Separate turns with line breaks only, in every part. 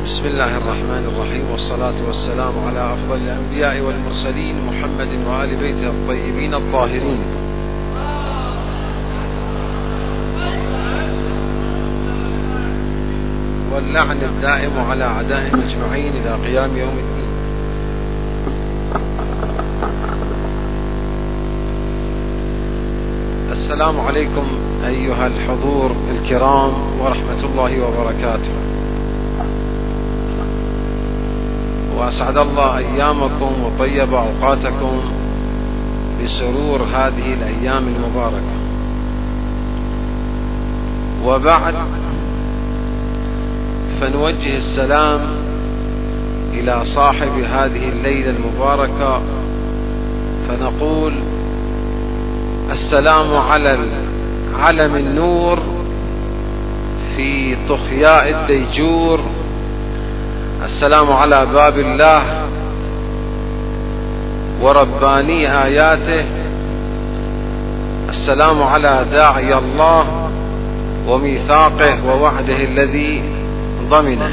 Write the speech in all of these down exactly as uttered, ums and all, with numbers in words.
بسم الله الرحمن الرحيم، والصلاة والسلام على أفضل الأنبياء والمرسلين محمد وآل بيته الطيبين الطاهرين. واللعن الدائم على أعدائهم أجمعين إلى قيام يوم الدين. السلام عليكم أيها الحضور الكرام ورحمة الله وبركاته، وأسعد الله أيامكم وطيب أوقاتكم بسرور هذه الأيام المباركة. وبعد، فنوجه السلام إلى صاحب هذه الليلة المباركة، فنقول: السلام على علم النور في طخياء الديجور، السلام على باب الله ورباني آياته، السلام على داعي الله وميثاقه ووعده الذي ضمنه.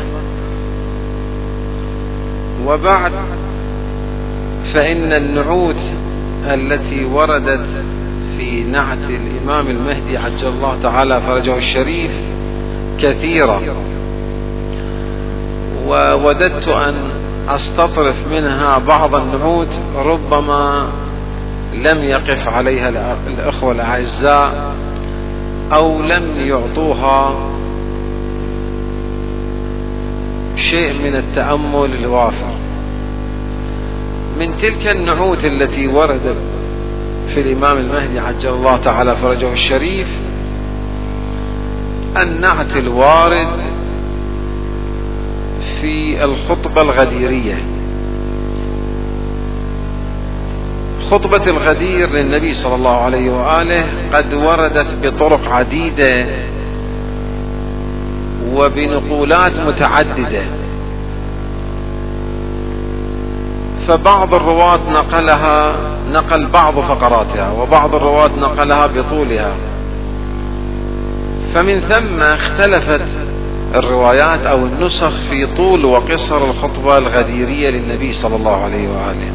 وبعد، فإن النعوت التي وردت في نعت الإمام المهدي عجل الله تعالى فرجه الشريف كثيرة، ووددت أن أستطرف منها بعض النعوت ربما لم يقف عليها الأخوة الأعزاء أو لم يعطوها شيء من التأمل الوافر. من تلك النعوت التي وردت في الإمام المهدي عجل الله تعالى فرجه الشريف النعت الوارد في الخطبة الغديرية. خطبة الغدير للنبي صلى الله عليه وآله قد وردت بطرق عديدة وبنقولات متعددة، فبعض الرواة نقلها نقل بعض فقراتها، وبعض الرواة نقلها بطولها، فمن ثم اختلفت الروايات أو النسخ في طول وقصر الخطبة الغديرية للنبي صلى الله عليه وآله.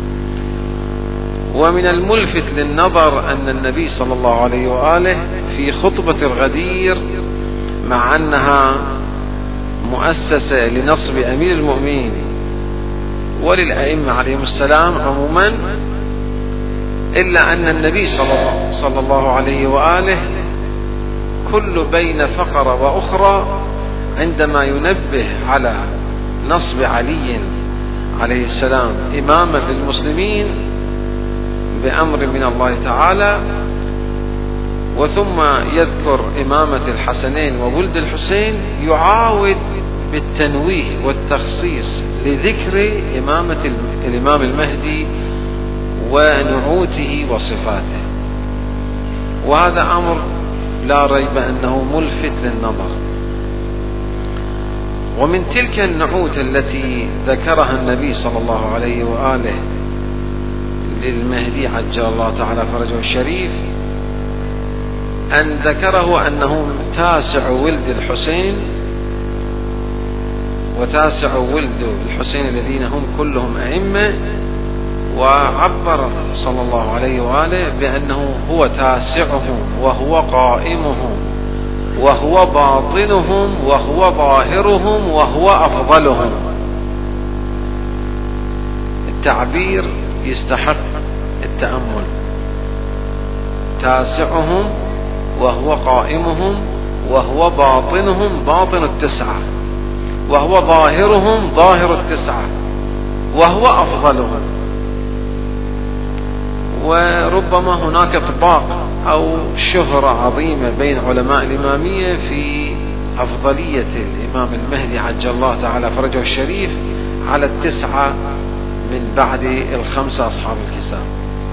ومن الملفت للنظر أن النبي صلى الله عليه وآله في خطبة الغدير، مع أنها مؤسسة لنصب أمير المؤمنين وللأئمة عليهم السلام عموما، إلا أن النبي صلى الله عليه وآله كل بين فقرة وأخرى عندما ينبه على نصب علي عليه السلام إماما للمسلمين بأمر من الله تعالى، وثم يذكر إمامة الحسنين وولد الحسين، يعاود بالتنويه والتخصيص لذكر إمامة الإمام المهدي ونعوته وصفاته. وهذا أمر لا ريب أنه ملفت للنظر. ومن تلك النعوت التي ذكرها النبي صلى الله عليه وآله للمهدي عجل الله تعالى فرجه الشريف أن ذكره أنه تاسع ولد الحسين وتاسع ولد الحسين الذين هم كلهم أئمة، وعبر صلى الله عليه وآله بأنه هو تاسعهم وهو قائمهم وهو باطنهم وهو ظاهرهم وهو أفضلهم. التعبير يستحق التأمل: تاسعهم وهو قائمهم وهو باطنهم باطن التسعة وهو ظاهرهم ظاهر التسعة وهو أفضلهم. وربما هناك إطباق أو شهرة عظيمة بين علماء الإمامية في أفضلية الإمام المهدي عجل الله تعالى فرجه الشريف على التسعة من بعد الخمسة أصحاب الكساء.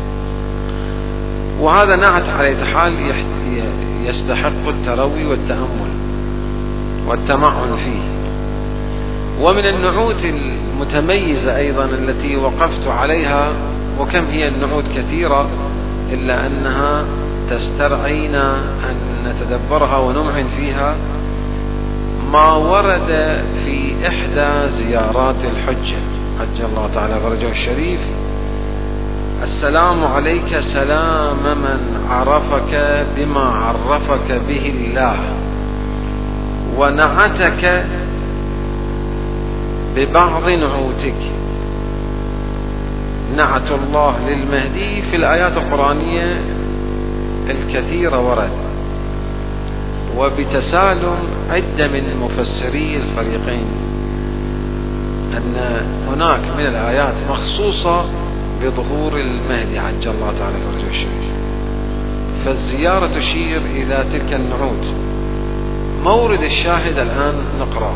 وهذا نعت على حال يستحق التروي والتأمل والتمعن فيه. ومن النعوت المتميزة أيضا التي وقفت عليها، وكم هي النعوت كثيرة إلا أنها تسترعينا أن نتدبرها ونمعن فيها، ما ورد في إحدى زيارات الحجة عجل الله تعالى فرجه الشريف: السلام عليك سلام من عرفك بما عرفك به الله ونعتك ببعض نعوتك. نعت الله للمهدي في الآيات القرآنية الكثيرة ورد، وبتسالم عدة من مفسري الفريقين أن هناك من الآيات مخصوصة بظهور المهدي عجل الله تعالى فرجه الشريف، فالزيارة تشير إلى تلك النعوت. مورد الشاهد الآن نقرأ: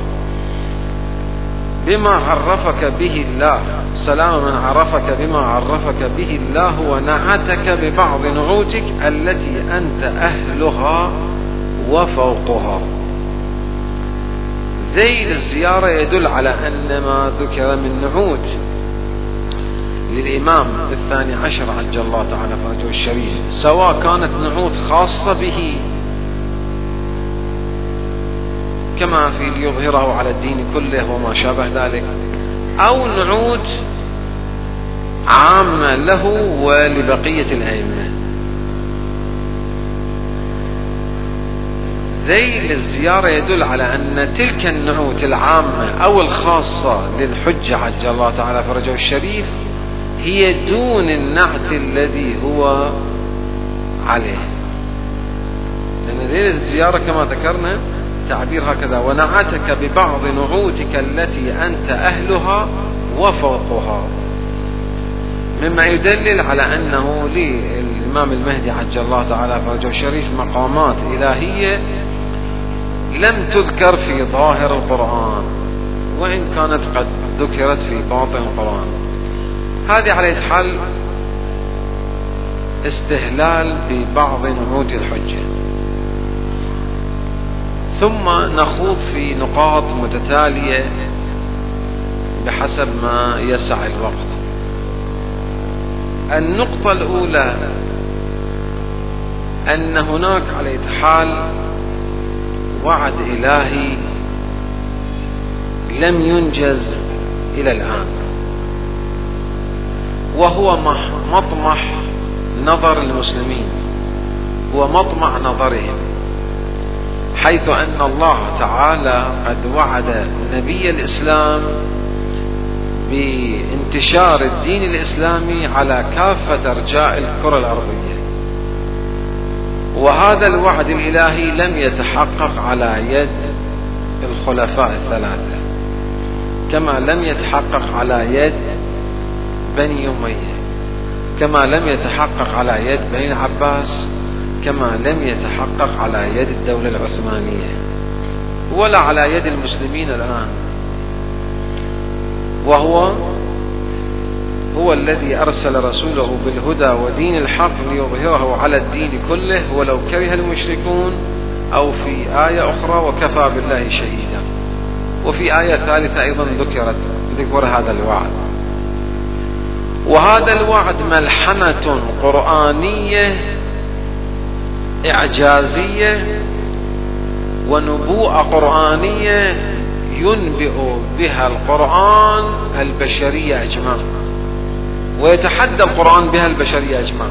بما عرفك به الله، سلام من عرفك بما عرفك به الله ونعتك ببعض نعوتك التي أنت أهلها وفوقها. ذيل الزيارة يدل على أن ما ذكر من نعوت للإمام الثاني عشر عجل الله تعالى فرجه الشريف، سواء كانت نعوت خاصة به كما في ليظهره على الدين كله وما شابه ذلك، أو نعوت عامة له ولبقية الأئمة. ذيل الزيارة يدل على أن تلك النعوت العامة أو الخاصة للحجة عجل الله تعالى فرجه الشريف هي دون النعت الذي هو عليه، لأن ذيل الزيارة كما ذكرنا تعبير هكذا: ونعتك ببعض نعوتك التي أنت أهلها وفوقها، مما يدلل على أنه للإمام المهدي عجل الله تعالى فرجه الشريف مقامات إلهية لم تذكر في ظاهر القرآن، وإن كانت قد ذكرت في باطن القرآن. هذه على حال استهلال ببعض نعوت الحجة. ثم نخوض في نقاط متتالية بحسب ما يسع الوقت. النقطة الأولى أن هناك على حال وعد إلهي لم ينجز إلى الآن، وهو مطمح نظر المسلمين ومطمع نظرهم، حيث أن الله تعالى قد وعد نبي الإسلام بانتشار الدين الإسلامي على كافة أرجاء الكرة الأرضية، وهذا الوعد الإلهي لم يتحقق على يد الخلفاء الثلاثة، كما لم يتحقق على يد بني أمية، كما لم يتحقق على يد بني العباس، كما لم يتحقق على يد الدولة العثمانية، ولا على يد المسلمين الآن. وهو هو الذي أرسل رسوله بالهدى ودين الحق ليظهره على الدين كله ولو كره المشركون، أو في آية أخرى: وكفى بالله شهيدا. وفي آية ثالثة أيضا ذكرت ذكر هذا الوعد. وهذا الوعد ملحمة قرآنية إعجازية ونبوءة قرآنية ينبئ بها القرآن البشرية أجمع، ويتحدى القرآن بها البشرية أجمع.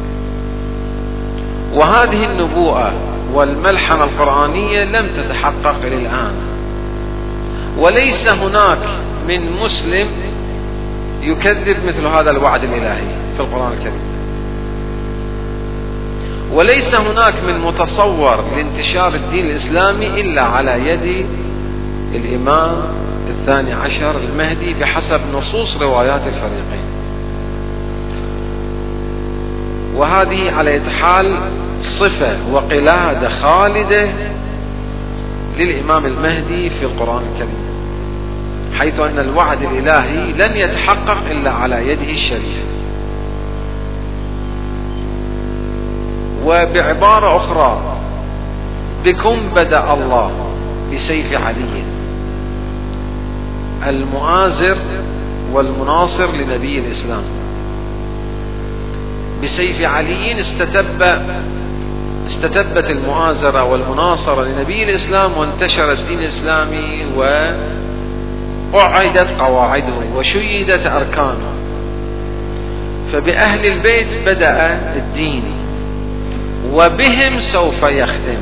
وهذه النبوءة والملحمة القرآنية لم تتحقق إلى الآن، وليس هناك من مسلم يكذب مثل هذا الوعد الإلهي في القرآن الكريم، وليس هناك من متصور لانتشار الدين الإسلامي إلا على يد الإمام الثاني عشر المهدي بحسب نصوص روايات الفريقين. وهذه على حال صفة وقلادة خالدة للإمام المهدي في القرآن الكريم، حيث أن الوعد الإلهي لن يتحقق إلا على يده الشريف. وبعبارة أخرى: بكم بدأ الله بسيف علي المؤازر والمناصر لنبي الإسلام. بسيف علي استتب استتبت المؤازرة والمناصرة لنبي الإسلام وانتشر الدين الإسلامي وأعدت قواعده وشيدت أركانه. فبأهل البيت بدأ الدين، وبهم سوف يختم،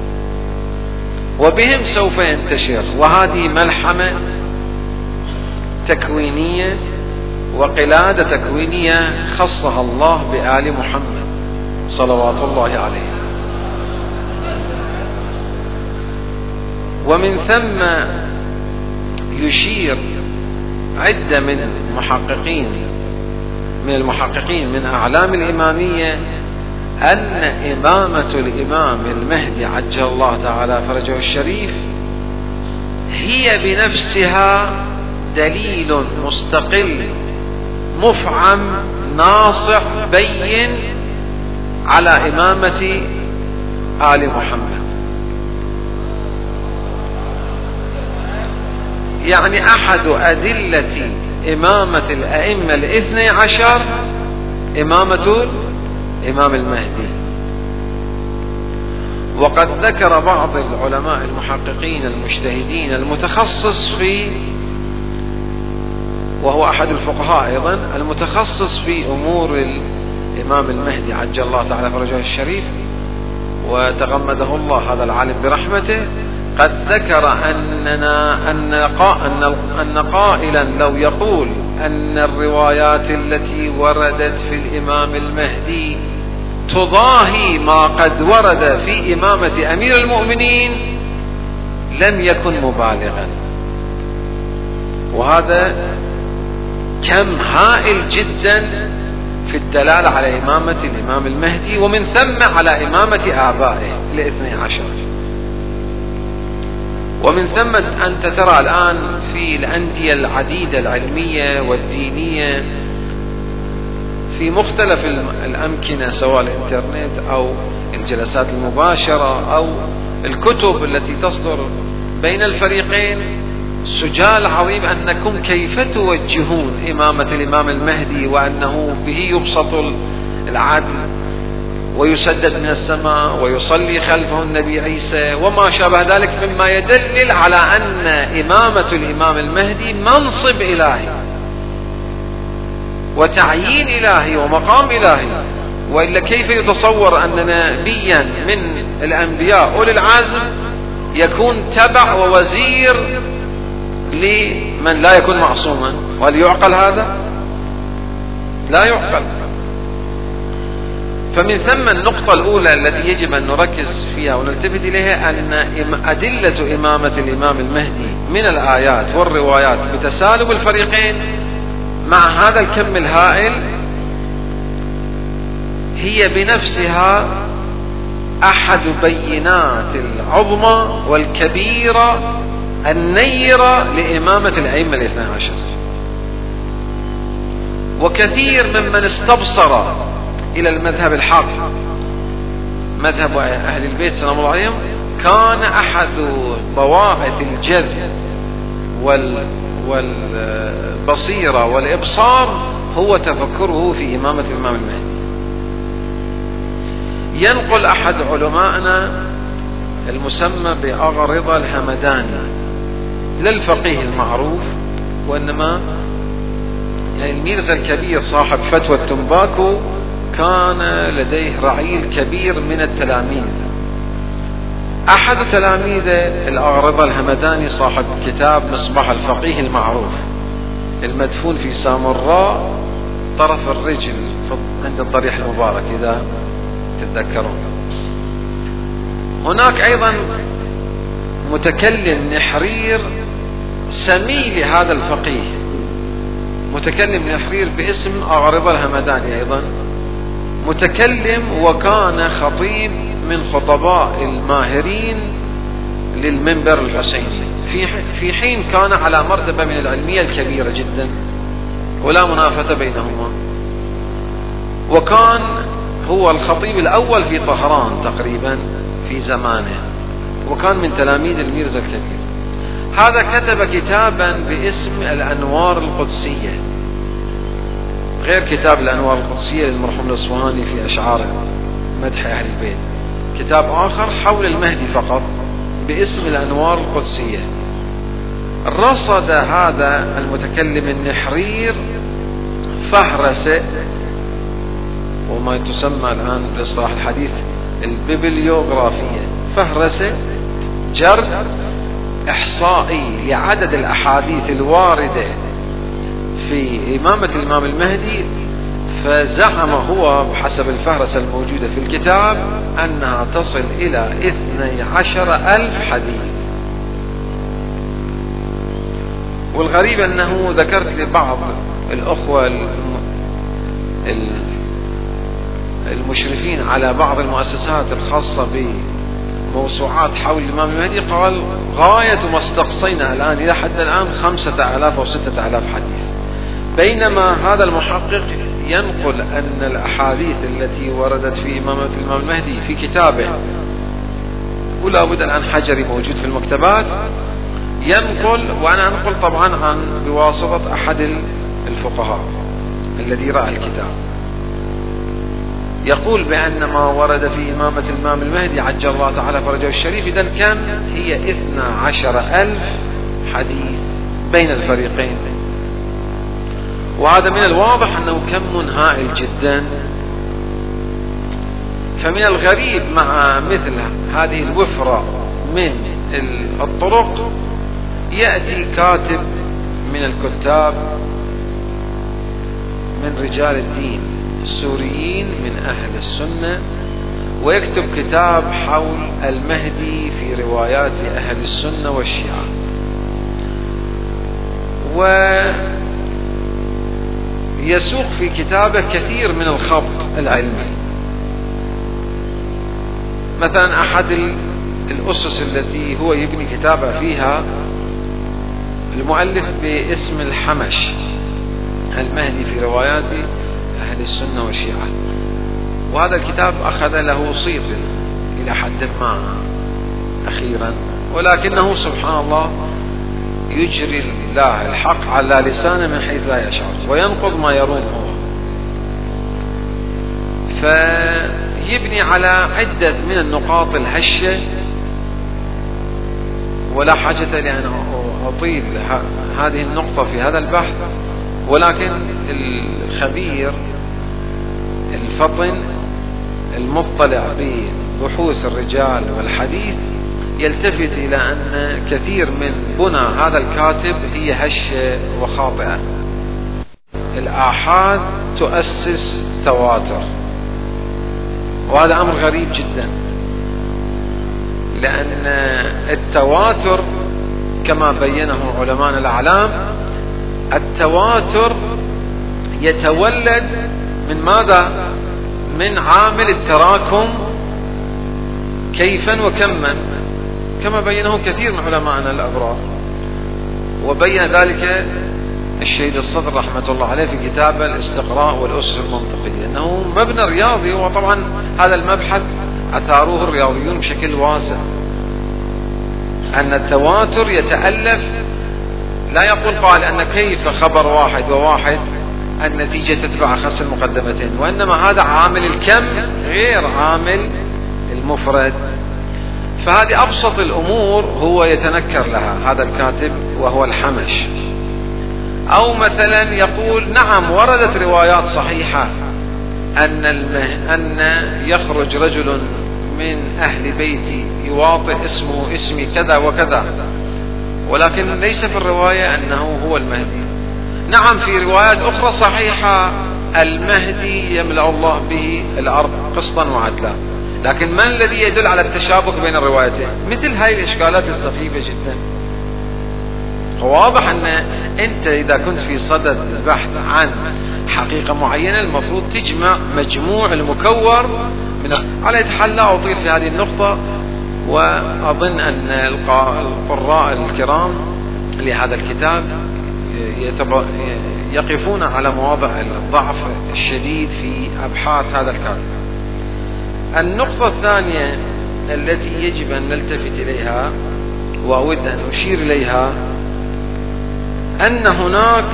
وبهم سوف ينتشر. وهذه ملحمة تكوينية وقلادة تكوينية خصها الله بآل محمد صلوات الله عليه. ومن ثم يشير عدة من المحققين من المحققين من أعلام الإمامية أن إمامة الإمام المهدي عجل الله تعالى فرجه الشريف هي بنفسها دليل مستقل مفعم ناصع بين على إمامة آل محمد. يعني أحد أدلة إمامة الأئمة الاثني عشر إمامة الإمام المهدي. وقد ذكر بعض العلماء المحققين المجتهدين المتخصص في، وهو أحد الفقهاء أيضا المتخصص في أمور الإمام المهدي عجل الله تعالى فرجه الشريف وتغمده الله هذا العالم برحمته، قد ذكر أننا أن أن قائلا لو يقول أن الروايات التي وردت في الإمام المهدي تضاهي ما قد ورد في إمامة أمير المؤمنين لم يكن مبالغا. وهذا كم هائل جدا في الدلالة على إمامة الإمام المهدي، ومن ثم على إمامة آبائه الاثني عشر. ومن ثم أنت ترى الآن في الأندية العديدة العلمية والدينية في مختلف الأمكنة، سواء الإنترنت أو الجلسات المباشرة أو الكتب التي تصدر بين الفريقين، سجال عظيم أنكم كيف توجهون إمامة الإمام المهدي، وأنه به يبسط العدل ويسدد من السماء ويصلي خلفه النبي عيسى وما شابه ذلك، مما يدلل على أن إمامة الإمام المهدي منصب إلهي وتعيين إلهي ومقام إلهي. وإلا كيف يتصور أن نبيا من الأنبياء أولي العزم يكون تبع ووزير لمن لا يكون معصوما؟ وهل يعقل هذا؟ لا يعقل. فمن ثم النقطة الأولى التي يجب أن نركز فيها ونلتفت إليها أن أدلة إمامة الإمام المهدي من الآيات والروايات بتسالب الفريقين مع هذا الكم الهائل هي بنفسها أحد بينات العظمى والكبيرة النيرة لإمامة الأئمة الاثنى عشر. وكثير ممن استبصر إلى المذهب الحق مذهب أهل البيت سلام الله عليهم كان أحد ضوابط الجذب وال والبصيرة والإبصار هو تفكره في إمامة الإمام المهدي. ينقل أحد علمائنا المسمى بأغرضة الهمداني، لا الفقيه المعروف وإنما يعني الميرزا الكبير صاحب فتوى التنباكو، كان لديه رعيل كبير من التلاميذ. أحد تلاميذه الأغرضة الهمداني صاحب كتاب مصباح الفقيه المعروف المدفون في سامراء طرف الرجل عند الضريح المبارك إذا تتذكرون. هناك أيضا متكلم نحرير سمي لهذا الفقيه، متكلم نحرير باسم أغرضة الهمداني أيضا، متكلم وكان خطيب من خطباء الماهرين للمنبر الحسيني في في حين كان على مرتبة من العلمية الكبيرة جدا ولا منافسة بينهما. وكان هو الخطيب الأول في طهران تقريبا في زمانه، وكان من تلاميذ الميرزا الكبير. هذا كتب كتابا باسم الأنوار القدسية، غير كتاب الأنوار القدسية للمرحوم الأصفهاني في أشعاره مدح أهل البيت. كتاب آخر حول المهدي فقط باسم الأنوار القدسية. رصد هذا المتكلم النحرير فهرسة وما تسمى الآن بالاصطلاح الحديث الببليوغرافية، فهرسة جرد إحصائي لعدد الأحاديث الواردة في إمامة الإمام المهدي، فزعم هو بحسب الفهرسة الموجودة في الكتاب أنها تصل إلى اثني عشر ألف حديث. والغريب أنه ذكرت لبعض الأخوة المشرفين على بعض المؤسسات الخاصة بموسوعات حول الإمام المهدي، قال غاية ما استقصينا الآن إلى حد الآن خمسة آلاف أو ستة آلاف حديث، بينما هذا المحقق ينقل أن الأحاديث التي وردت في إمامة الإمام المهدي في كتابه، ولا بد الآن حجري موجود في المكتبات، ينقل، وأنا أنقل طبعا عن بواسطة أحد الفقهاء الذي رأى الكتاب، يقول بأن ما ورد في إمامة الإمام المهدي عجل الله تعالى فرجه الشريف إذن كان هي اثني عشر ألف حديث بين الفريقين. وهذا من الواضح أنه كم هائل جدا. فمن الغريب مع مثل هذه الوفرة من الطرق يأتي كاتب من الكتاب من رجال الدين السوريين من أهل السنة ويكتب كتاب حول المهدي في روايات أهل السنة والشيعة، ويسوق في كتابه كثير من الخبط العلمي. مثلا أحد الأسس التي هو يبني كتابه فيها المؤلف باسم الحمش، المهدي في روايات أهل السنة والشيعة، وهذا الكتاب أخذ له صيت إلى حد ما أخيرا، ولكنه سبحان الله يجري الله الحق على لسانه من حيث لا يشعر وينقض ما يروم هو، فيبني على عدة من النقاط الهشة، ولا حاجة لأن أطيل هذه النقطة في هذا البحث، ولكن الخبير الفطن المطلع ببحوث الرجال والحديث يلتفت إلى أن كثير من بنى هذا الكاتب هي هشة وخاطئة. الآحاد تؤسس تواتر، وهذا أمر غريب جدا، لأن التواتر كما بينه علماء الأعلام التواتر يتولد من ماذا؟ من عامل التراكم كيفا وكما، كما بينه كثير من علماءنا الأبرار، وبين ذلك الشهيد الصدر رحمة الله عليه في كتابه الاستقراء والأسس المنطقية، أنه مبنى رياضي، وطبعا هذا المبحث أثاروه الرياضيون بشكل واسع، أن التواتر يتألف، لا يقول قال أن كيف خبر واحد وواحد النتيجة تتبع خمس المقدمتين، وإنما هذا عامل الكم غير عامل المفرد. فهذه أبسط الأمور هو يتنكر لها هذا الكاتب وهو الحمش. أو مثلا يقول نعم وردت روايات صحيحة أن, المه... أن يخرج رجل من أهل بيتي يواطئ اسمه اسمي كذا وكذا، ولكن ليس في الرواية أنه هو المهدي. نعم في روايات أخرى صحيحة المهدي يملأ الله به الأرض قسطا وعدلا، لكن ما الذي يدل على التشابك بين الروايتين؟ مثل هاي الإشكالات السخيفة جدا. واضح أن أنت إذا كنت في صدد البحث عن حقيقة معينة المفروض تجمع مجموع المكور من على يتحلى أطيل في هذه النقطة. وأظن أن القراء الكرام لهذا الكتاب يقفون على مواضع الضعف الشديد في أبحاث هذا الكاتب. النقطة الثانية التي يجب أن نلتفت إليها وأود أن أشير إليها أن هناك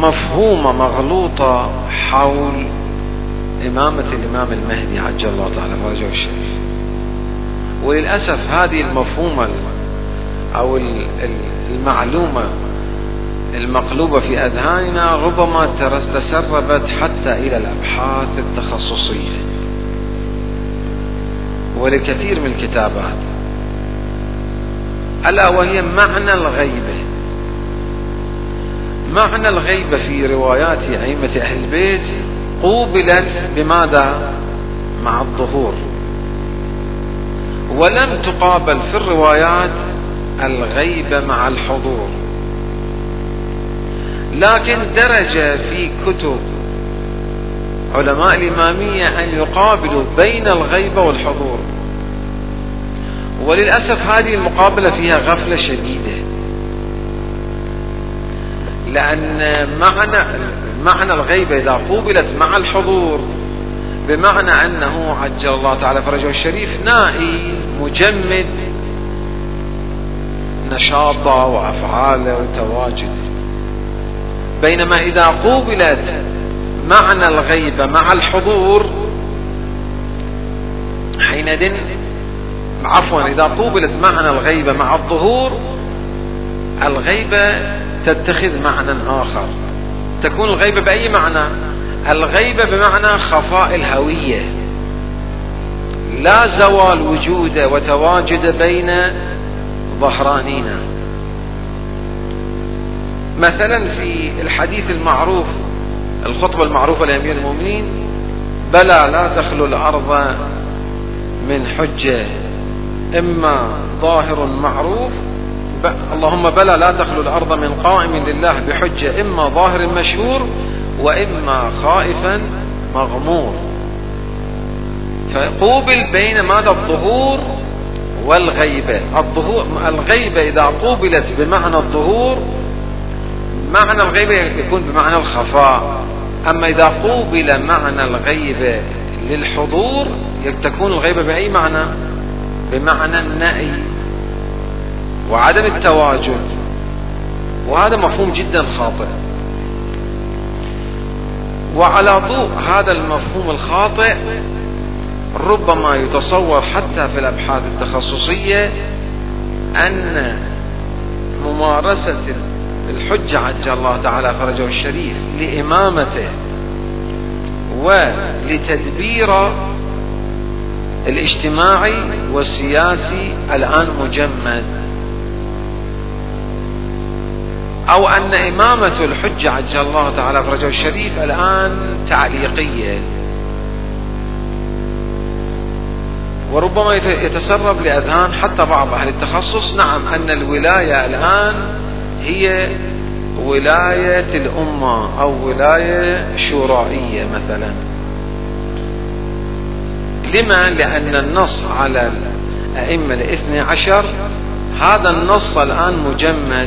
مفهومة مغلوطة حول إمامة الإمام المهدي عجل الله تعالى فرجه الشريف. وللأسف هذه المفهومة أو المعلومة المقلوبة في أذهاننا ربما تسربت حتى إلى الأبحاث التخصصية ولكثير من الكتابات، ألا وهي معنى الغيبة. معنى الغيبة في روايات أئمة أهل البيت قوبلت بماذا؟ مع الظهور، ولم تقابل في الروايات الغيبة مع الحضور. لكن درج في كتب علماء الإمامية أن يقابلوا بين الغيبة والحضور، وللأسف هذه المقابلة فيها غفلة شديدة، لأن معنى معنى الغيبة إذا قوبلت مع الحضور بمعنى أنه عجل الله تعالى فرجه الشريف نائي مجمد نشاطه وأفعاله وتواجده، بينما إذا قوبلت معنى الغيبة مع الحضور حينئذ عفوا إذا قوبلت معنى الغيبة مع الظهور الغيبة تتخذ معنى آخر. تكون الغيبة بأي معنى؟ الغيبة بمعنى خفاء الهوية، لا زوال وجود وتواجد بين ظهرانينا. مثلا في الحديث المعروف الخطبة المعروفة لأمير المؤمنين: بلى لا تخلو الأرض من حجة، إما ظاهر معروف اللهم بلى لا تخلو الأرض من قائم لله بحجة، إما ظاهر مشهور وإما خائفا مغمور. فقوبل بين ماذا؟ الظهور والغيبة. الظهور الغيبة إذا قوبلت بمعنى الظهور معنى الغيبة يكون بمعنى الخفاء، أما إذا قوبل معنى الغيبة للحضور تكون الغيبة بأي معنى؟ بمعنى النأي وعدم التواجد، وهذا مفهوم جدا خاطئ. وعلى ضوء هذا المفهوم الخاطئ ربما يتصور حتى في الأبحاث التخصصية أن ممارسة الحجة عجل الله تعالى فرجه الشريف لإمامته ولتدبير الاجتماعي والسياسي الآن مجمد، أو أن إمامة الحجة عجل الله تعالى فرجه الشريف الآن تعليقية. وربما يتسرب لأذهان حتى بعض أهل التخصص نعم أن الولاية الآن هي ولاية الأمة أو ولاية شورائية مثلا. لما؟ لأن النص على الأئمة الاثني عشر هذا النص الآن مجمد،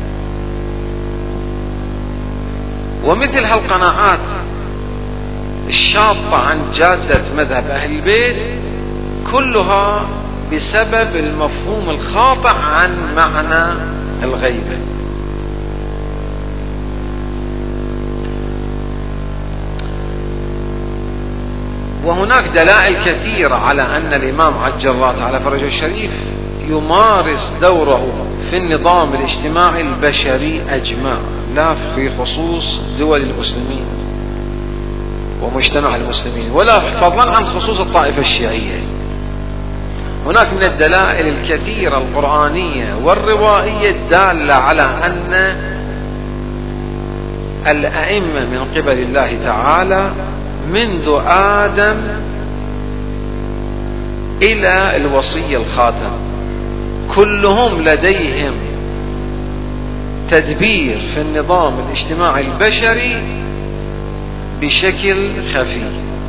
ومثل هالقناعات الشاطة عن جادة مذهب أهل البيت كلها بسبب المفهوم الخاطئ عن معنى الغيبة. وهناك دلائل كثيرة على أن الإمام عجل الله تعالى فرجه الشريف يمارس دوره في النظام الاجتماعي البشري أجمع، لا في خصوص دول المسلمين ومجتمع المسلمين، ولا فضلا عن خصوص الطائفة الشيعية. هناك من الدلائل الكثيرة القرآنية والروائية الدالة على أن الأئمة من قبل الله تعالى منذ آدم إلى الوصي الخاتم كلهم لديهم تدبير في النظام الاجتماعي البشري بشكل خفي.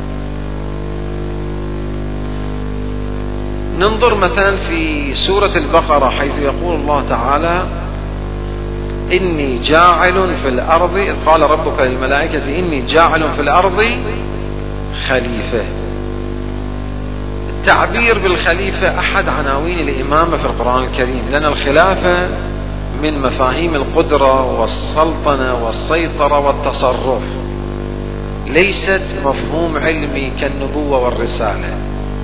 ننظر مثلا في سورة البقرة حيث يقول الله تعالى: إني جاعل في الأرض، إذ قال ربك للملائكة إني جاعل في الأرض خليفة. التعبير بالخليفة أحد عناوين الإمامة في القرآن الكريم، لأن الخلافة من مفاهيم القدرة والسلطنة والسيطرة والتصرف، ليست مفهوم علمي كالنبوة والرسالة.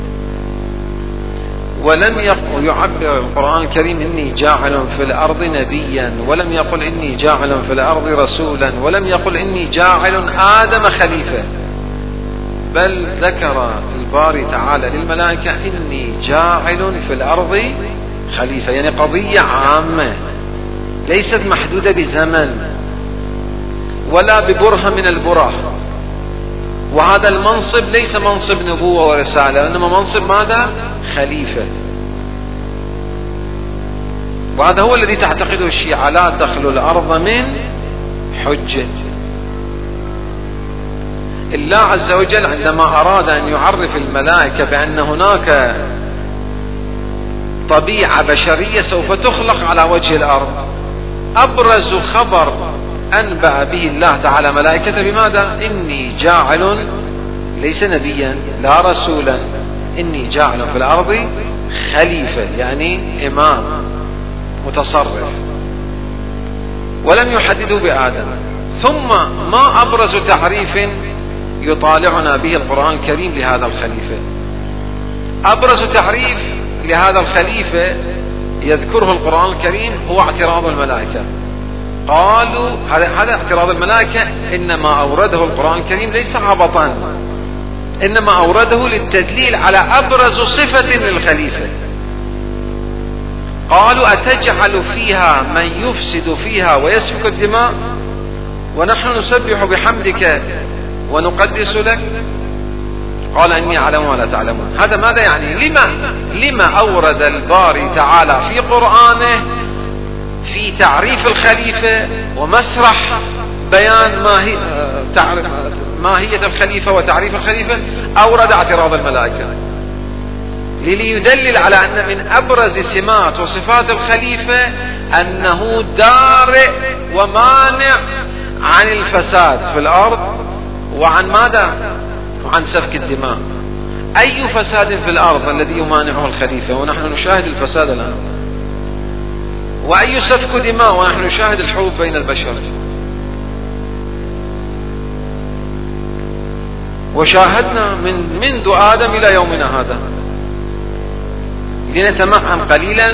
ولم يقل يعبر القرآن الكريم إني جاعل في الأرض نبيا، ولم يقل إني جاعل في الأرض رسولا، ولم يقل إني جاعل آدم خليفة، بل ذكر الباري تعالى للملائكة إني جاعل في الأرض خليفة، يعني قضية عامة ليست محدودة بزمن ولا ببرهة من البراه. وهذا المنصب ليس منصب نبوة ورسالة، إنما منصب ماذا؟ خليفة. وهذا هو الذي تعتقده الشيعة، لا تخلو الأرض من حجة. الله عز وجل عندما أراد أن يعرف الملائكة بأن هناك طبيعة بشرية سوف تخلق على وجه الأرض، أبرز خبر أنبأ به الله تعالى ملائكته بماذا؟ إني جاعل، ليس نبيا لا رسولا، إني جاعل في الأرض خليفة، يعني إمام متصرف، ولم يحددوا بآدم. ثم ما أبرز تعريف يطالعنا به القرآن الكريم لهذا الخليفة؟ أبرز تعريف لهذا الخليفة يذكره القرآن الكريم هو اعتراض الملائكة. قالوا هذا اعتراض الملائكة إنما أورده القرآن الكريم ليس عبطا، إنما أورده للتدليل على أبرز صفة للخليفة. قالوا أتجعل فيها من يفسد فيها ويسفك الدماء ونحن نسبح بحمدك ونقدس لك؟ قال إني أعلم ولا تعلمون. هذا ماذا يعني؟ لما لما أورد الباري تعالى في قرآنه في تعريف الخليفة ومسرح بيان ماهية الخليفة وتعريف الخليفة أورد اعتراض الملائكة، ليدلل على أن من أبرز سمات وصفات الخليفة أنه دارئ ومانع عن الفساد في الأرض وعن ماذا؟ وعن سفك الدماء. أي فساد في الأرض الذي يمانعه الخليفة ونحن نشاهد الفساد الآن؟ وأي سفك دماء ونحن نشاهد الحروب بين البشر؟ وشاهدنا من منذ آدم إلى يومنا هذا. لنتمعن قليلا،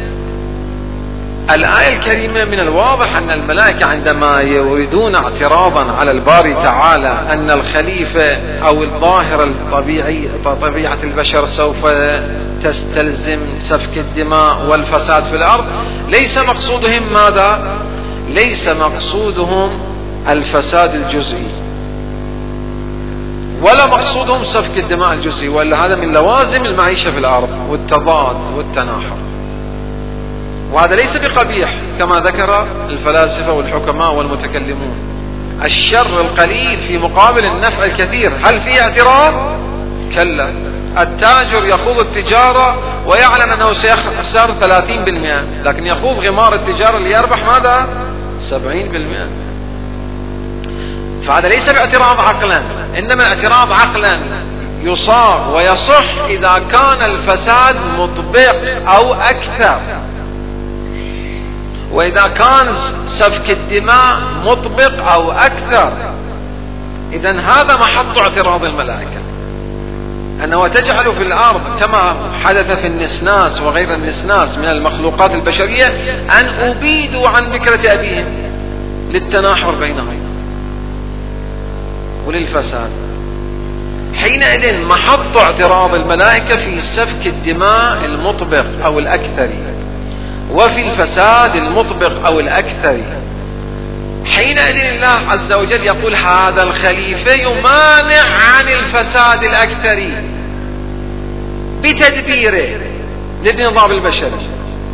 الآية الكريمة من الواضح أن الملائكة عندما يريدون اعتراضا على الباري تعالى أن الخليفة أو الظاهرة الطبيعي طبيعة البشر سوف تستلزم سفك الدماء والفساد في الأرض، ليس مقصودهم ماذا؟ ليس مقصودهم الفساد الجزئي ولا مقصودهم سفك الدماء الجزئي، ولا هذا من لوازم المعيشة في الأرض والتضاد والتناحر، وهذا ليس بقبيح كما ذكر الفلاسفة والحكماء والمتكلمون. الشر القليل في مقابل النفع الكثير. هل فيه اعتراض؟ كلا. التاجر يخوض التجارة ويعلم أنه سيخسر ثلاثين بالمئة، لكن يخوض غمار التجارة ليربح ماذا؟ سبعين بالمئة. فهذا ليس باعتراض عقلا، إنما اعتراض عقلا يصاغ ويصح إذا كان الفساد مطبق أو أكثر، وإذا كان سفك الدماء مطبق أو أكثر. إذن هذا محط اعتراض الملائكة، أنه تجعل في الأرض كما حدث في النسناس وغير النسناس من المخلوقات البشرية أن أبيدوا عن فكرة أبيهم للتناحر بينهم وللفساد. حينئذ محط اعتراض الملائكة في سفك الدماء المطبق أو الأكثر وفي الفساد المطبق أو الأكثر. حينئذ الله عز وجل يقول هذا الخليفة يمانع عن الفساد الأكثر بتدبيره للنظام البشري،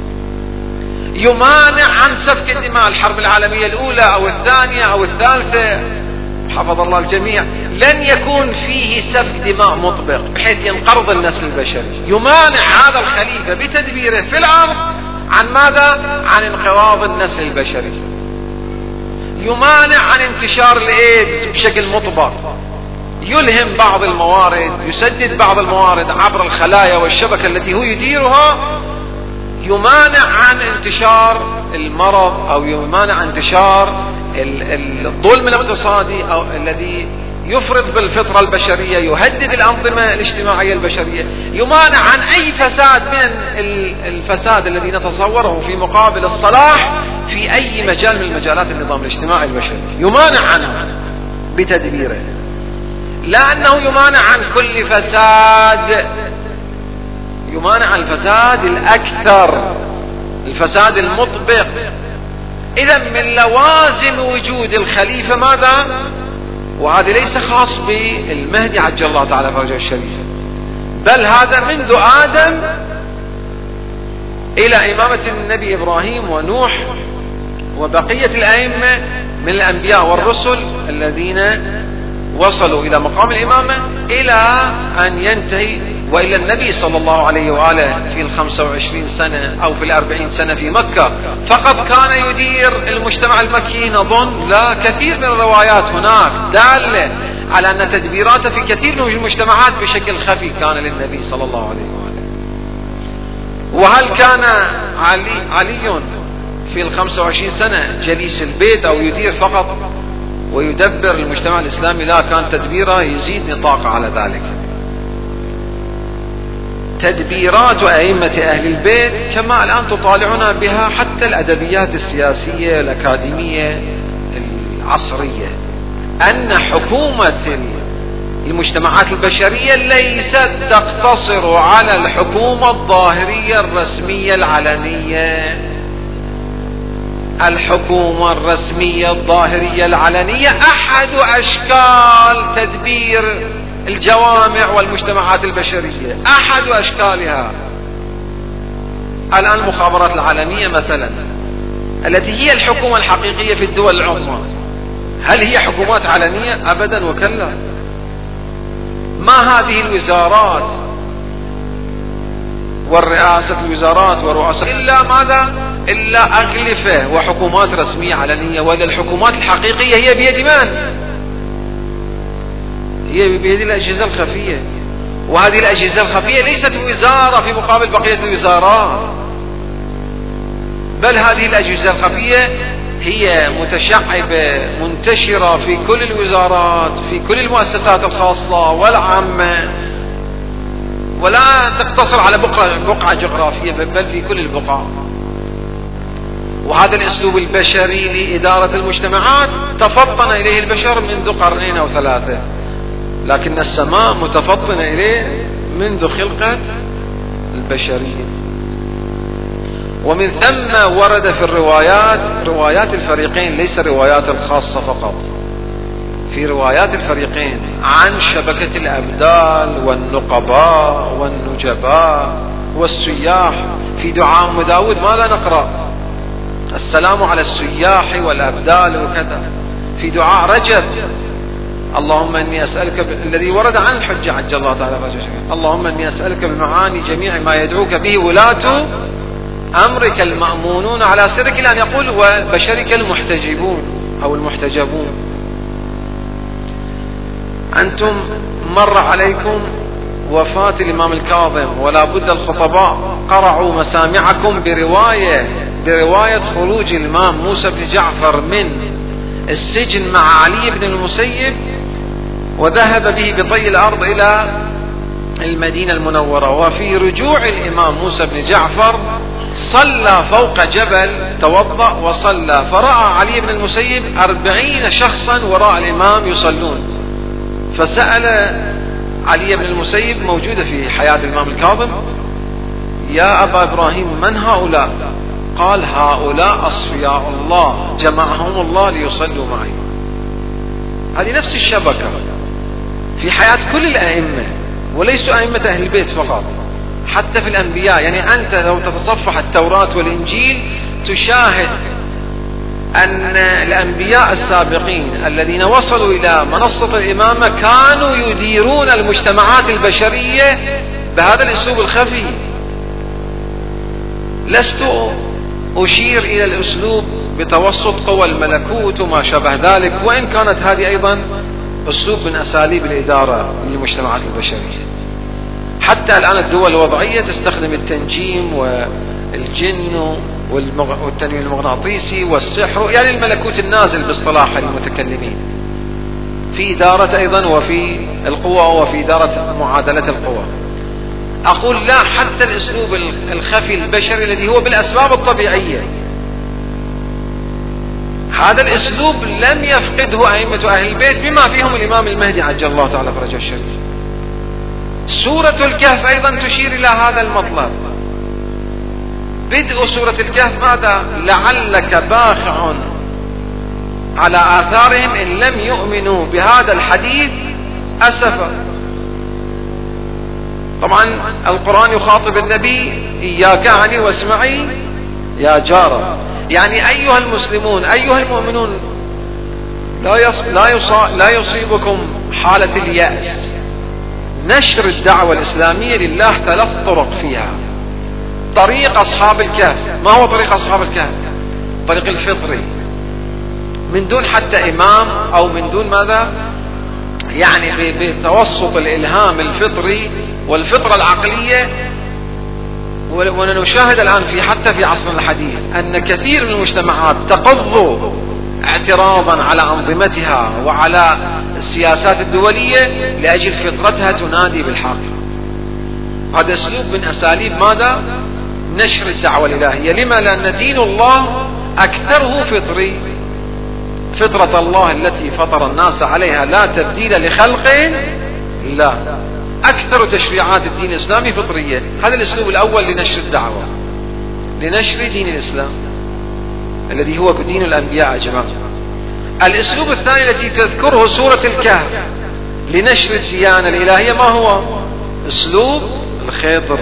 يمانع عن سفك الدماء. الحرب العالمية الأولى أو الثانية أو الثالثة حفظ الله الجميع لن يكون فيه سفك دماء مطبق بحيث ينقرض النسل البشري. يمانع هذا الخليفة بتدبيره في الأرض عن ماذا؟ عن انقراض النسل البشري. يمانع عن انتشار الايدز بشكل مطبق، يلهم بعض الموارد، يسدد بعض الموارد عبر الخلايا والشبكة التي هو يديرها، يمانع عن انتشار المرض أو يمانع عن انتشار الظلم الاقتصادي أو الذي يفرط بالفطرة البشرية، يهدد الأنظمة الاجتماعية البشرية، يمانع عن أي فساد من الفساد الذي نتصوره في مقابل الصلاح في أي مجال من مجالات النظام الاجتماعي البشري، يمانع عنه بتدبيره، لأنه يمانع عن كل فساد، يمانع عن الفساد الأكثر، الفساد المطبق. إذا من لوازم وجود الخليفة ماذا؟ وهذا ليس خاص بالمهدي عجل الله تعالى فرجه الشريف، بل هذا منذ آدم إلى إمامة النبي إبراهيم ونوح وبقية الأئمة من الأنبياء والرسل الذين وصلوا إلى مقام الإمامة إلى أن ينتهي وإلى النبي صلى الله عليه وآله في الخمسة وعشرين سنة أو في الأربعين سنة في مكة فقط كان يدير المجتمع المكي. نظن لا، كثير من الروايات هناك دالة على أن تدبيراته في كثير من المجتمعات بشكل خفي كان للنبي صلى الله عليه وآله. وهل كان علي, علي في الخمسة وعشرين سنة جليس البيت أو يدير فقط ويدبر المجتمع الإسلامي؟ لا، كان تدبيره يزيد نطاق على ذلك. تدبيرات أئمة أهل البيت كما الآن تطالعنا بها حتى الأدبيات السياسية الأكاديمية العصرية، أن حكومة المجتمعات البشرية ليست تقتصر على الحكومة الظاهرية الرسمية العلنية. الحكومة الرسمية الظاهرية العلنية أحد أشكال تدبير الجوامع والمجتمعات البشرية، أحد أشكالها. الآن المخابرات العالمية مثلا التي هي الحكومة الحقيقية في الدول العظمى، هل هي حكومات علنية؟ أبدا وكلا. ما هذه الوزارات والرئاسة الوزارات ورؤساء إلا ماذا؟ إلا أغلفة وحكومات رسمية علنية. وإذا الحكومات الحقيقية هي بيد من؟ هي بيد الأجهزة الخفية، وهذه الأجهزة الخفية ليست وزارة في مقابل بقية الوزارات، بل هذه الأجهزة الخفية هي متشعبة منتشرة في كل الوزارات، في كل المؤسسات الخاصة والعامة، ولا تقتصر على بقعة, بقعة جغرافية بل في كل البقاع. وهذا الأسلوب البشري لإدارة المجتمعات تفطن إليه البشر منذ قرنين أو ثلاثة، لكن السماء متفطنة إليه منذ خلقة البشرية. ومن ثم ورد في الروايات، روايات الفريقين ليس روايات الخاصة فقط، في روايات الفريقين عن شبكة الأبدال والنقباء والنجباء والسياح. في دعاء أم داود ماذا نقرأ؟ السلام على السياح والأبدال وكذا. في دعاء رجب اللهم إني أسألك ب... الذي ورد عن الحجة عجل الله تعالى فرجه، اللهم إني أسألك بمعاني جميع ما يدعوك به ولاة أمرك المأمونون على سرك، لأن يقول وبشرك المحتجبون أو المحتجبون. أنتم مر عليكم وفاة الإمام الكاظم، ولا بد الخطباء قرعوا مسامعكم برواية برواية خروج الإمام موسى بن جعفر من السجن مع علي بن المسيب، وذهب به بطي الأرض إلى المدينة المنورة. وفي رجوع الإمام موسى بن جعفر صلى فوق جبل، توضأ وصلى، فرأى علي بن المسيب أربعين شخصا وراء الإمام يصلون، فسأل علي بن المسيب موجودة في حياة الإمام الكاظم: يا أبا إبراهيم من هؤلاء؟ قال: هؤلاء أصفياء الله جمعهم الله ليصلوا معي. هذه نفس الشبكة في حياة كل الأئمة، وليسوا أئمة أهل البيت فقط، حتى في الأنبياء. يعني أنت لو تتصفح التوراة والإنجيل تشاهد أن الأنبياء السابقين الذين وصلوا إلى منصة الإمامة كانوا يديرون المجتمعات البشرية بهذا الأسلوب الخفي. لست أشير إلى الأسلوب بتوسط قوى الملكوت وما شابه ذلك، وإن كانت هذه أيضا أسلوب من أساليب الإدارة للمجتمعات البشرية. حتى الآن الدول الوضعية تستخدم التنجيم الجن والتنويم المغناطيسي والسحر، يعني الملكوت النازل باصطلاح المتكلمين، في إدارة أيضا وفي القوة وفي إدارة معادلة القوة. أقول لا، حتى الأسلوب الخفي البشري الذي هو بالأسباب الطبيعية، هذا الأسلوب لم يفقده أئمة أهل البيت بما فيهم الإمام المهدي عجل الله تعالى فرجه الشريف. سورة الكهف أيضا تشير إلى هذا المطلب. بدء سورة الكهف ماذا؟ لعلك باخع على آثارهم إن لم يؤمنوا بهذا الحديث أسفا. طبعا القرآن يخاطب النبي: إياك عني واسمعي يا جارة، يعني أيها المسلمون أيها المؤمنون لا لا يصيبكم حالة اليأس. نشر الدعوة الإسلامية لله ثلاث طرق فيها. طريق أصحاب الكهف، ما هو طريق أصحاب الكهف؟ طريق الفطري، من دون حتى إمام أو من دون ماذا، يعني بتوسط الإلهام الفطري والفطرة العقلية. ونشاهد الآن في حتى في عصرنا الحديث أن كثير من المجتمعات تقض اعتراضا على أنظمتها وعلى السياسات الدولية لأجل فطرتها تنادي بالحق. هذا أسلوب من أساليب ماذا؟ نشر الدعوة الإلهية. لما؟ لأن دين الله أكثره فطري، فطرة الله التي فطر الناس عليها لا تبديل لخلق الله. أكثر تشريعات الدين الإسلامي فطرية. هذا الأسلوب الأول لنشر الدعوة، لنشر دين الإسلام الذي هو دين الأنبياء يا جماعة. الأسلوب الثاني الذي تذكره سورة الكهف لنشر الديانة الإلهية ما هو؟ أسلوب الخضر.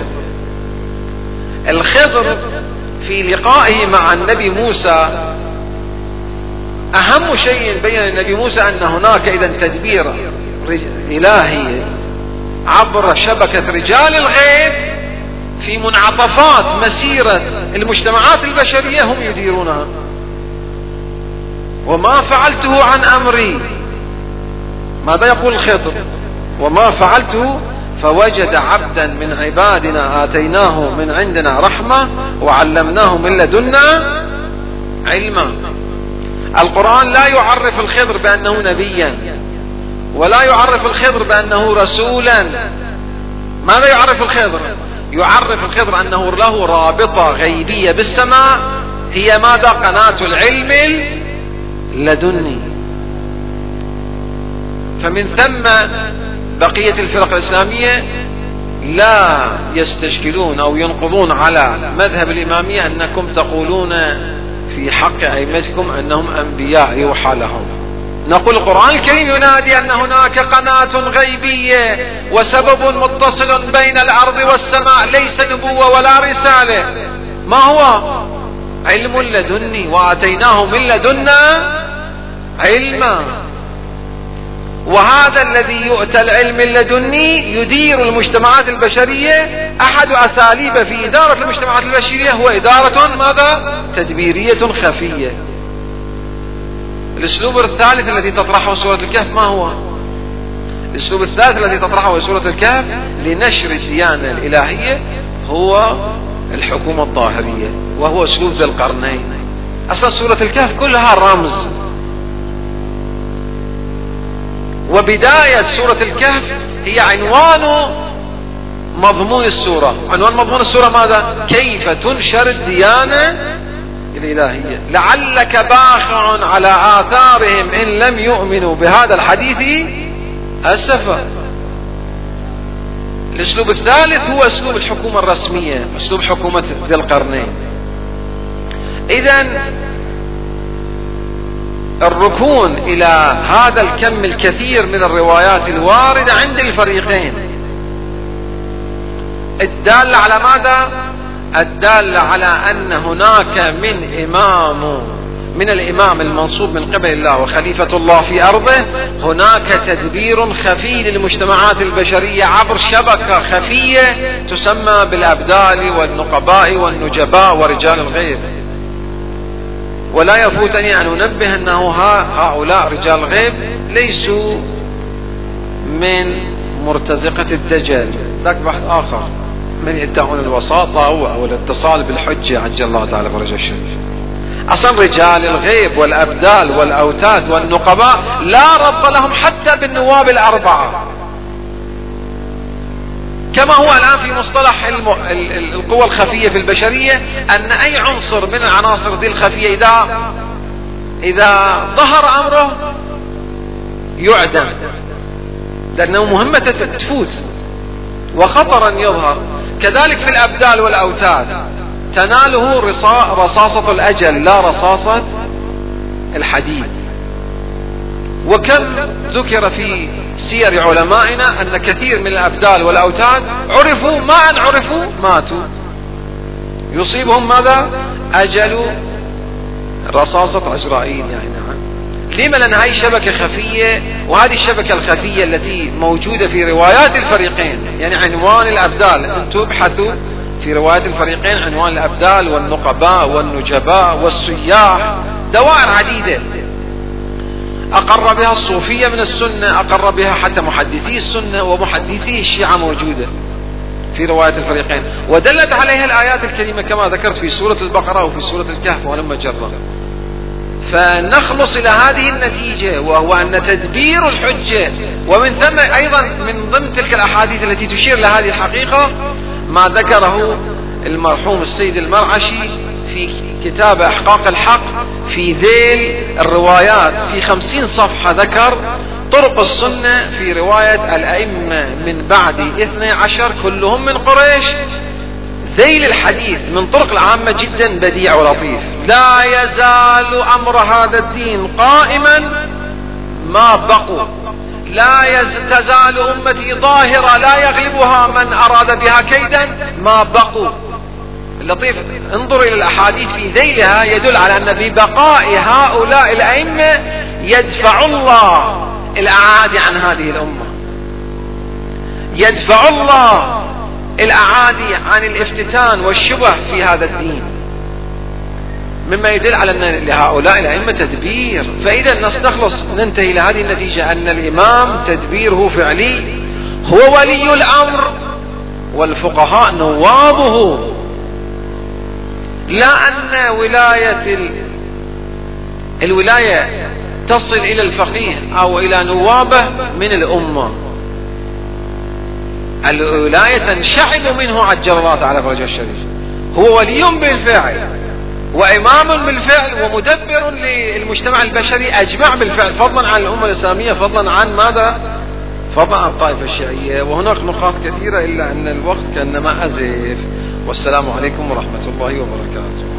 الخضر في لقائه مع النبي موسى أهم شيء بين النبي موسى أن هناك إذا تدبير إلهي عبر شبكة رجال الغيب في منعطفات مسيرة المجتمعات البشرية هم يديرونها. وما فعلته عن أمري، ماذا يقول الخضر؟ وما فعلته فوجد عبدا من عبادنا آتيناه من عندنا رحمة وعلمناه من لدنا علما. القرآن لا يعرف الخضر بأنه نبيا، ولا يعرف الخضر بأنه رسولا. ماذا يعرف الخضر؟ يعرف الخضر أنه له رابطة غيبية بالسماء، هي ماذا؟ قناة العلم اللدني. فمن ثم بقية الفرق الإسلامية لا يستشكلون أو ينقضون على مذهب الإمامية أنكم تقولون في حق أئمتكم أنهم أنبياء يوحى لهم. نقول القرآن الكريم ينادي أن هناك قناة غيبية وسبب متصل بين الأرض والسماء، ليس نبوة ولا رسالة. ما هو؟ علم لدني، وآتيناه من لدنا علما. وهذا الذي يؤتى العلم اللدني يدير المجتمعات البشرية. أحد أساليب في إدارة المجتمعات البشرية هو إدارة ماذا؟ تدبيرية خفية. الأسلوب الثالث الذي تطرحه سورة الكهف ما هو؟ الأسلوب الثالث الذي تطرحه سورة الكهف لنشر الديانة الإلهية هو الحكومة الظاهرية، وهو أسلوب ذي القرنين. أصلا سورة الكهف كلها رمز. وبداية سورة الكهف هي عنوان مضمون السورة. عنوان مضمون السورة ماذا؟ كيف تنشر الديانة الإلهية. لعلك باخع على آثارهم إن لم يؤمنوا بهذا الحديث أسفا. الأسلوب الثالث هو أسلوب الحكومة الرسمية، أسلوب حكومة ذي القرنين. إذن الركون إلى هذا الكم الكثير من الروايات الواردة عند الفريقين الدالة على ماذا؟ الدالة على أن هناك من إمام من الإمام المنصوب من قبل الله وخليفة الله في أرضه هناك تدبير خفي للمجتمعات البشرية عبر شبكة خفية تسمى بالأبدال والنقباء والنجباء ورجال الغيب. ولا يفوتني أن أنبه أنه هؤلاء رجال الغيب ليسوا من مرتزقة الدجال، ذاك بحث آخر. من يدعون الوساطة أو الاتصال بالحجة عجل الله تعالى فرجه الشريف. أصلا رجال الغيب والأبدال والأوتاد والنقباء لا ربط لهم حتى بالنواب الأربعة، كما هو الآن في مصطلح القوى الخفية في البشرية، أن أي عنصر من العناصر دي الخفية إذا إذا ظهر أمره يعدم، لأنه مهمة تفوت وخطرا يظهر. كذلك في الأبدال والأوتاد تناله رصاصة الأجل لا رصاصة الحديد. وكم ذكر في سير علمائنا أن كثير من الأبدال والأوتاد عرفوا ما أن عرفوا ماتوا، يصيبهم ماذا؟ أجل رصاصة عزرائيل. يعني نعم. لما؟ لأن هذه شبكة خفية، وهذه الشبكة الخفية التي موجودة في روايات الفريقين، يعني عنوان الأبدال أنتم ابحثوا في روايات الفريقين عنوان الأبدال والنقباء والنجباء والسياح، دوائر عديدة أقر بها الصوفية من السنة، أقر بها حتى محدثي السنة ومحدثي الشيعة موجودة في رواية الفريقين، ودلت عليها الآيات الكريمة كما ذكرت في سورة البقرة وفي سورة الكهف ولما جرى. فنخلص إلى هذه النتيجة، وهو أن تدبير الحجة، ومن ثم أيضا من ضمن تلك الأحاديث التي تشير لهذه الحقيقة ما ذكره المرحوم السيد المرعشي في كتاب إحقاق الحق في ذيل الروايات في خمسين صفحة، ذكر طرق السنة في رواية الأئمة من بعد اثني عشر كلهم من قريش. ذيل الحديث من طرق العامة جدا بديع ولطيف. لا يزال أمر هذا الدين قائما ما بقوا، لا تزال أمتي ظاهرة لا يغلبها من أراد بها كيدا ما بقوا. اللطيف انظر إلى الأحاديث في ذيلها يدل على أن ببقاء هؤلاء الأئمة يدفع الله الأعادي عن هذه الأمة، يدفع الله الأعادي عن الافتتان والشبه في هذا الدين، مما يدل على أن لهؤلاء الأئمة تدبير. فإذا نستخلص ننتهي إلى هذه النتيجة أن الإمام تدبيره فعلي، هو ولي الأمر والفقهاء نوابه، لا أن ولاية ال... الولاية تصل إلى الفقيه أو إلى نوابه من الأمة. الولاية تنشعب منه عجل الله تعالى فرجه الشريف، هو ولي بالفعل وإمام بالفعل ومدبر للمجتمع البشري أجمع بالفعل، فضلا عن الأمة الإسلامية، فضلا عن ماذا؟ فضلا عن الطائفة الشيعية. وهناك نقاط كثيرة إلا أن الوقت كأنما أزف. والسلام عليكم ورحمة الله وبركاته.